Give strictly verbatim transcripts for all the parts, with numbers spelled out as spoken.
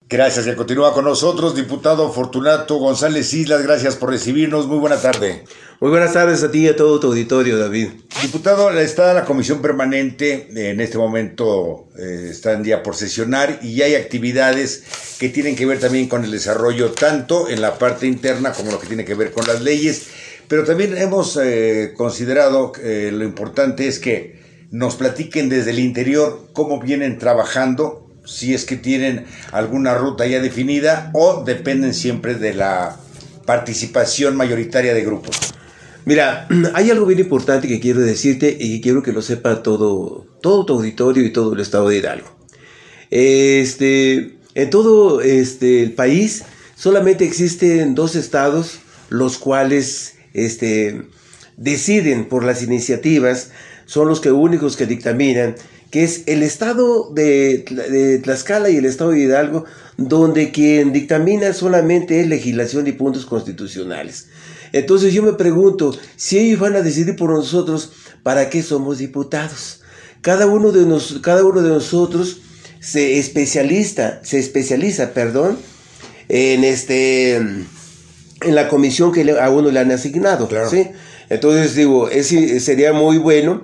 Gracias, que continúa con nosotros, diputado Fortunato González Islas, gracias por recibirnos, muy buena tarde. Muy buenas tardes a ti y a todo tu auditorio, David. Diputado, está la comisión permanente, en este momento eh, están ya por sesionar y ya hay actividades que tienen que ver también con el desarrollo, tanto en la parte interna como lo que tiene que ver con las leyes, pero también hemos eh, considerado que eh, lo importante es que nos platiquen desde el interior cómo vienen trabajando, si es que tienen alguna ruta ya definida o dependen siempre de la participación mayoritaria de grupos. Mira, hay algo bien importante que quiero decirte y que quiero que lo sepa todo, todo tu auditorio y todo el estado de Hidalgo. Este, en todo este, el país solamente existen dos estados los cuales este, deciden por las iniciativas, son los que únicos que dictaminan, que es el estado de, de Tlaxcala y el estado de Hidalgo, donde quien dictamina solamente es legislación y puntos constitucionales. Entonces yo me pregunto, si ellos van a decidir por nosotros, ¿para qué somos diputados? Cada uno de, nos, cada uno de nosotros se especializa, se especializa, perdón, en, este, en la comisión que le, a uno le han asignado. Claro. ¿Sí? Entonces digo, es, sería muy bueno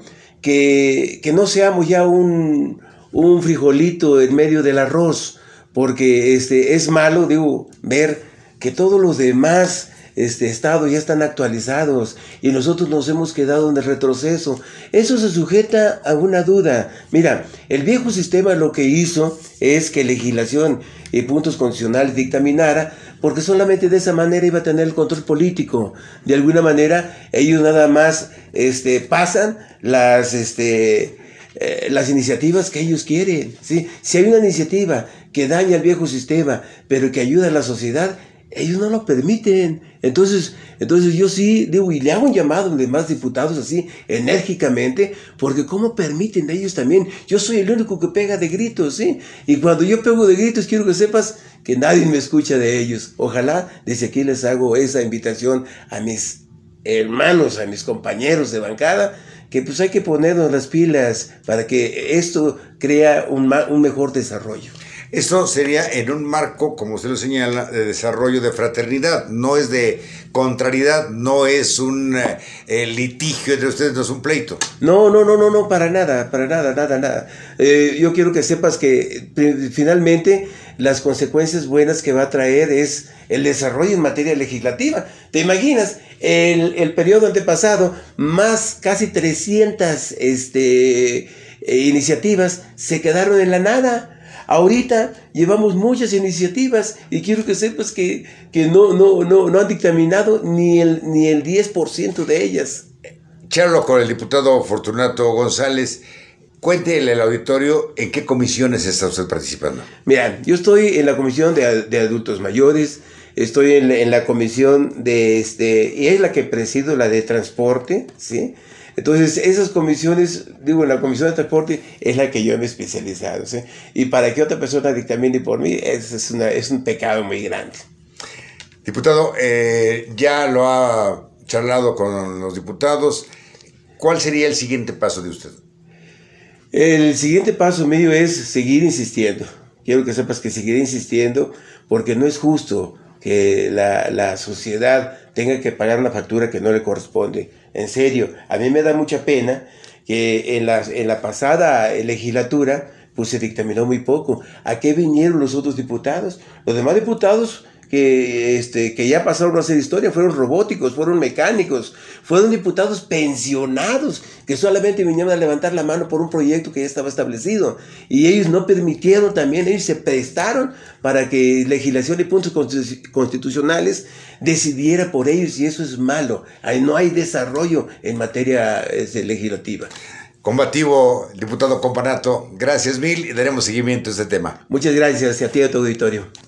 que, que no seamos ya un, un frijolito en medio del arroz, porque este, es malo, digo, ver que todos los demás este, estados ya están actualizados y nosotros nos hemos quedado en el retroceso. Eso se sujeta a una duda. Mira, el viejo sistema lo que hizo es que legislación y puntos constitucionales dictaminara, porque solamente de esa manera iba a tener el control político. De alguna manera, ellos nada más este, pasan las, este, eh, las iniciativas que ellos quieren, ¿sí? Si hay una iniciativa que daña el viejo sistema, pero que ayuda a la sociedad, ellos no lo permiten. Entonces, entonces yo sí digo, y le hago un llamado a los demás diputados así, enérgicamente, porque ¿cómo permiten ellos también? Yo soy el único que pega de gritos, ¿sí? Y cuando yo pego de gritos, quiero que sepas que nadie me escucha de ellos. Ojalá desde aquí les hago esa invitación a mis hermanos, a mis compañeros de bancada, que pues hay que ponernos las pilas para que esto crea un, un mejor desarrollo. Esto sería en un marco, como usted lo señala, de desarrollo de fraternidad, no es de contrariedad, no es un eh, litigio entre ustedes, no es un pleito. No, no, no, no, no, para nada, para nada, nada, nada. Eh, yo quiero que sepas que finalmente las consecuencias buenas que va a traer es el desarrollo en materia legislativa. ¿Te imaginas? El, el periodo antepasado, más casi trescientas este, eh, iniciativas se quedaron en la nada. Ahorita llevamos muchas iniciativas y quiero que sepas que, que no, no, no, no han dictaminado ni el, ni el diez por ciento de ellas. Charlo con el diputado Fortunato González. Cuéntele al auditorio en qué comisiones está usted participando. Mira, yo estoy en la comisión de, de adultos mayores, estoy en la, en la comisión de, este, y es la que presido, la de transporte, ¿sí? Entonces, esas comisiones, digo, la comisión de transporte es la que yo me he especializado, ¿sí? Y para que otra persona dictamine por mí, es, es, una, es un pecado muy grande. Diputado, eh, ya lo ha charlado con los diputados. ¿Cuál sería el siguiente paso de usted? El siguiente paso mío es seguir insistiendo. Quiero que sepas que seguiré insistiendo porque no es justo que la, la sociedad tenga que pagar una factura que no le corresponde. En serio, a mí me da mucha pena que en la, en la pasada legislatura pues se dictaminó muy poco. ¿A qué vinieron los otros diputados? Los demás diputados que, este, que ya pasaron a hacer historia fueron robóticos, fueron mecánicos, fueron diputados pensionados que solamente vinieron a levantar la mano por un proyecto que ya estaba establecido. Y ellos no permitieron también, ellos se prestaron para que legislación y puntos constitucionales decidiera por ellos, y eso es malo. Ahí no hay desarrollo en materia este, legislativa. Combativo, diputado Companato, gracias mil y daremos seguimiento a este tema. Muchas gracias a ti y a tu auditorio.